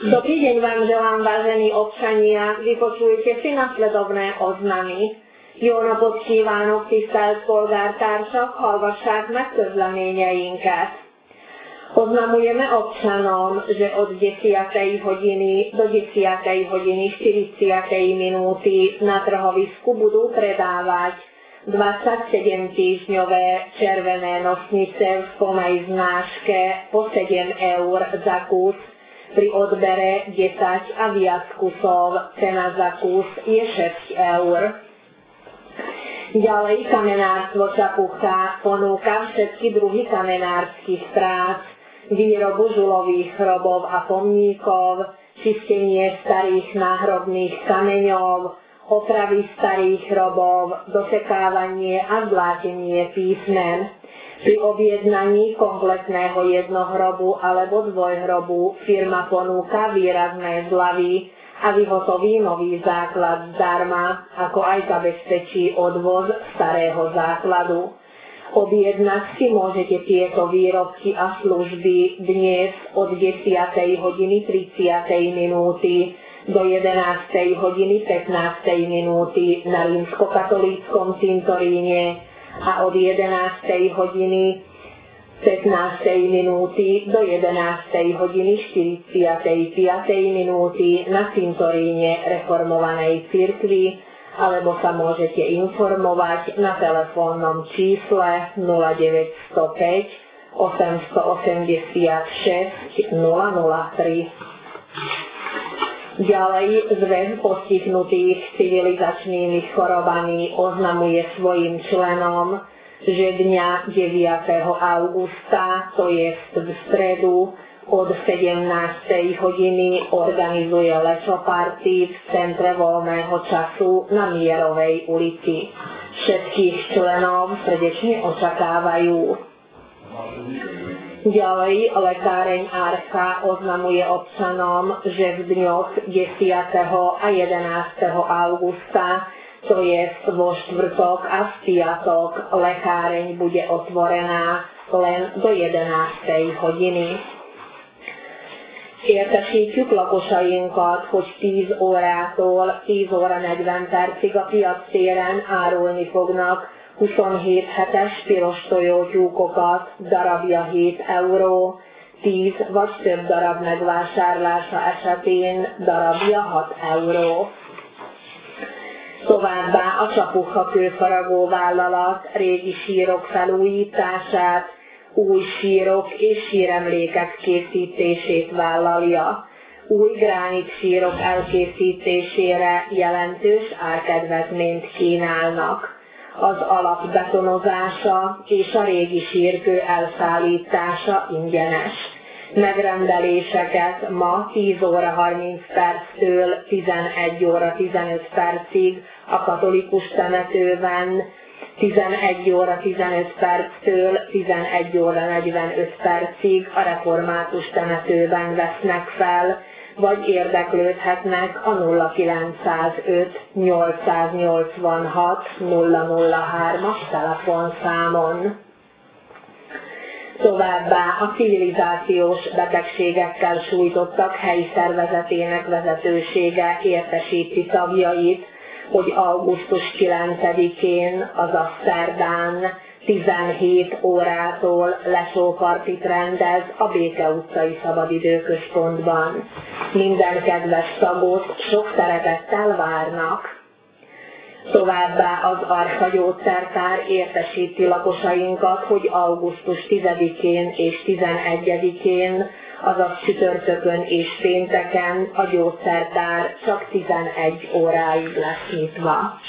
Dobrý deň vám želám, vážení občania, vypočujte si nasledovné oznamy. Jó napot kívánok, tisztelt polgártársak, hallgassák meg közleményeinket. Oznamujeme občanom, že od 10. hodiny do 10. hodiny 40. minúty na trhovisku budú predávať 27-týždňové červené nosnice v plnej znáške po 7 eur za kus. Pri odbere 10 a viac kusov cena za kus je 6 eur. Ďalej kamenárstvo Čapucha ponúka všetky druhy kamenárskych prác, výrobu žulových hrobov a pomníkov, čistenie starých náhrobných kameňov, opravy starých hrobov, dosekávanie a zlátenie písmen. Pri objednaní kompletného jednohrobu alebo dvojhrobu firma ponúka výrazné zľavy a vyhotoví nový základ zdarma, ako aj zabezpečí odvoz starého základu. Objednať si môžete tieto výrobky a služby dnes od 10. hodiny 30. minúty do 11. hodiny 15. minúty na rímskokatolíckom cintoríne a od 11. hodiny 15. minúty do 11. hodiny 45. minúty na cintoríne reformovanej cirkvi, alebo sa môžete informovať na telefónnom čísle 0905 886 003. Ďalej zväz postihnutých civilizačnými chorobami oznamuje svojim členom, že dňa 9. augusta, to je v stredu, od 17. hodiny organizuje lečoparty v Centre voľného času na Mierovej ulici. Všetkých členov srdečne očakávajú. Ďalej lekáreň Archa oznamuje občanom, že v dňoch 10. a 11. augusta, to je vo štvrtok a v piatok, lekáreň bude otvorená len do 11. hodiny. Értesítjük lakosainkat, hogy 10 órától 10 óra 40 percig a piactéren árulni fognak 27 hetes piros tojótyúkokat, darabja 7 euró, 10 vagy több darab megvásárlása esetén darabja 6 euró. Továbbá a Csapukha kőfaragó vállalat régi sírok felújítását, új sírok és síremlékek készítését vállalja. Új gránit sírok elkészítésére jelentős árkedvezményt kínálnak. Az alap betonozása és a régi sírkő elszállítása ingyenes. Megrendeléseket ma 10 óra 30 perctől 11 óra 15 percig a katolikus temetőben, 11 óra 15 perctől 11 óra 45 percig a református temetőben vesznek fel, vagy érdeklődhetnek a 0905 886 003-as telefonszámon. Továbbá a civilizációs betegségekkel sújtottak helyi szervezetének vezetősége értesíti tagjait, hogy augusztus 9-én, azaz szerdán 17 órától lesópartit rendez a Béke utcai szabadidőközpontban. Minden kedves tagot sok szeretettel várnak. Továbbá az Archa gyógyszertár értesíti lakosainkat, hogy augusztus 10-én és 11-én, azaz csütörtökön és pénteken a gyógyszertár csak 11 óráig lesz nyitva.